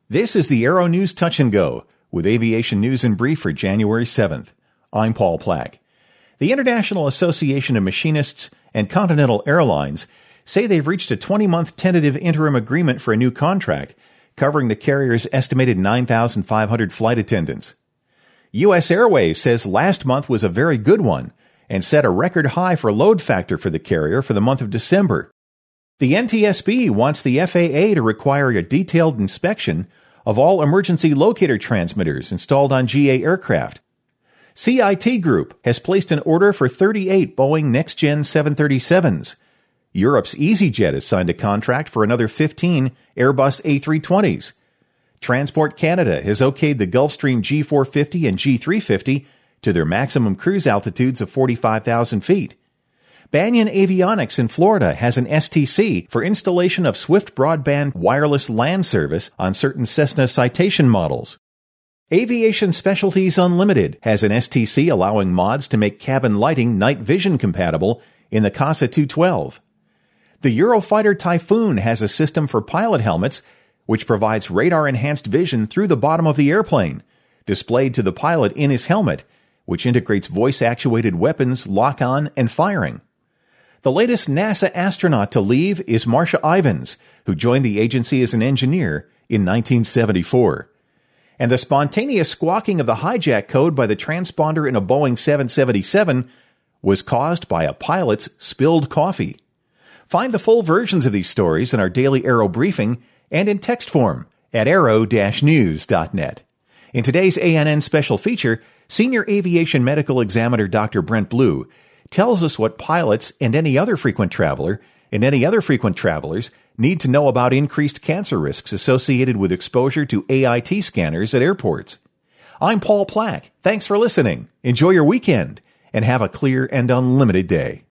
This is the Aero News Touch and Go with aviation news in brief for January 7th. I'm Paul Plack. The International Association of Machinists and Continental Airlines say they've reached a 20-month tentative interim agreement for a new contract covering the carrier's estimated 9,500 flight attendants. U.S. Airways says last month was a very good one and set a record high for load factor for the carrier for the month of December. The NTSB wants the FAA to require a detailed inspection of all emergency locator transmitters installed on GA aircraft. CIT Group has placed an order for 38 Boeing NextGen 737s. Europe's EasyJet has signed a contract for another 15 Airbus A320s. Transport Canada has okayed the Gulfstream G450 and G350 to their maximum cruise altitudes of 45,000 feet. Banyan Avionics in Florida has an STC for installation of Swift Broadband wireless LAN service on certain Cessna Citation models. Aviation Specialties Unlimited has an STC allowing mods to make cabin lighting night vision compatible in the Casa 212. The Eurofighter Typhoon has a system for pilot helmets which provides radar-enhanced vision through the bottom of the airplane, displayed to the pilot in his helmet, which integrates voice-actuated weapons, lock-on, and firing. The latest NASA astronaut to leave is Marcia Ivins, who joined the agency as an engineer in 1974. And the spontaneous squawking of the hijack code by the transponder in a Boeing 777 was caused by a pilot's spilled coffee. Find the full versions of these stories in our daily Aero briefing and in text form at aero-news.net. In today's ANN special feature, Senior Aviation Medical Examiner Dr. Brent Blue tells us what pilots and any other frequent travelers need to know about increased cancer risks associated with exposure to AIT scanners at airports. I'm Paul Plack. Thanks for listening. Enjoy your weekend and have a clear and unlimited day.